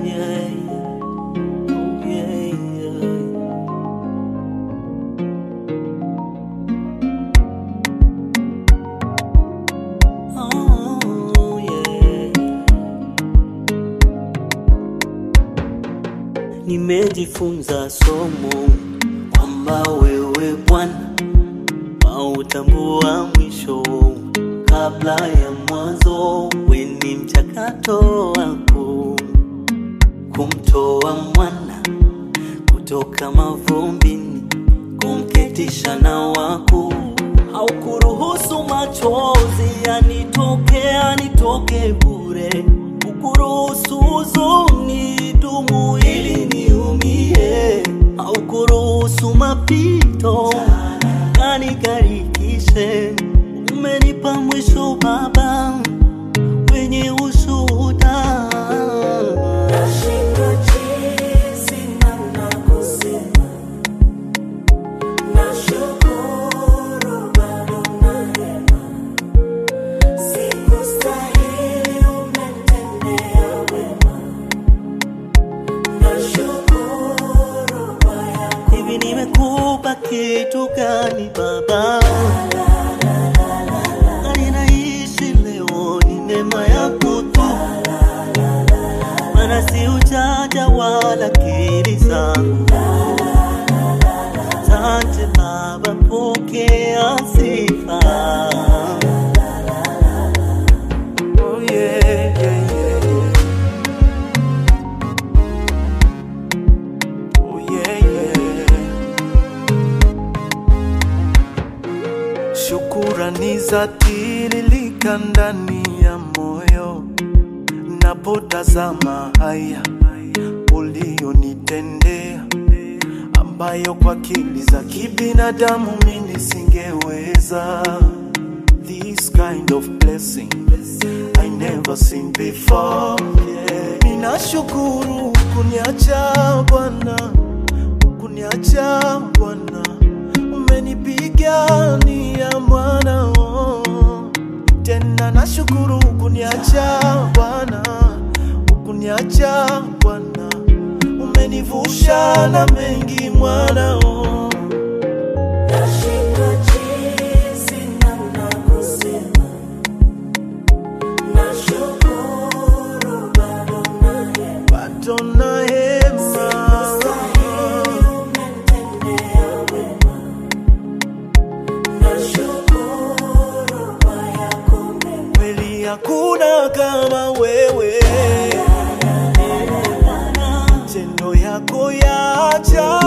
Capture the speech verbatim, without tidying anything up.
yeah, oh yeah, yeah. Oh yeah. Nimejifunza somo kwamba wewe Bwana hautambua mwisho kabla ya mwanzo. Wewe ni mchakato wako kumtoa mwana kutoka mavumbini, kumketisha na wako. Haukuruhusu machozi yanitoke yanitoke bure, ukuruhusu huzuni dumu ili niumie. Haukuruhusu mapito yanigarikishe, umenipa mwisho Baba wenye ushuhuda. Nashindwa jinsi namna kusema, nashukuru bado nahema. Sikustahili umetendea wema, nashukuru kwa yako. Hivi nimekupa kitu gani Baba? Ninaishi leo ni neema yako tu, maana si ujanja wala akili zangu. Asante Baba, pokea sifa. Oh yeah, yeah, yeah, yeah. Oh yeah, yeah. Shukurani za tiririka ndani ya moyo napotazama haya ulionitendea, ambayo kwa akili za kibinadamu mimi nisingeweza. This kind of blessing I never seen before, yeah. Ninashukuru kuniacha Bwana, kuniacha Bwana, umenipigania mwana oh. Tena nashukuru kuniacha Bwana, kuniacha Bwana, umenivusha na mengi mwana oh. Nashindwa jinsi namna kusema, nashukuru bado nahema. Bado nahema. Sikustahili umetendea wema, nashukuru kwa yako mema. Kweli hakuna kama wewe, matendo yako ya ajabu.